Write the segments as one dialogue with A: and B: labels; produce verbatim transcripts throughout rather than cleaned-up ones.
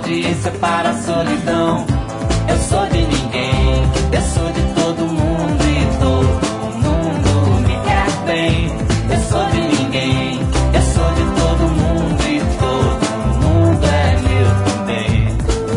A: audiência para a solidão. Eu sou de ninguém, eu sou de todo mundo e todo mundo me quer bem. Eu sou de ninguém, eu sou de todo mundo e todo mundo é meu também.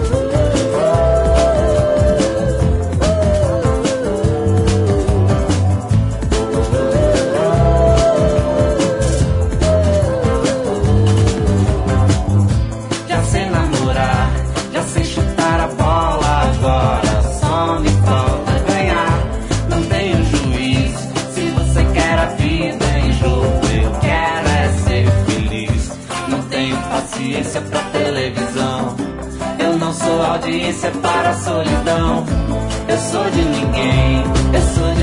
A: Já sei namorar, já sei chutar a bola, agora só me falta ganhar. Não tenho juízo, se você quer a vida em jogo, eu quero é ser feliz. Não tenho paciência pra televisão, eu não sou audiência para a solidão. Eu sou de ninguém, eu sou de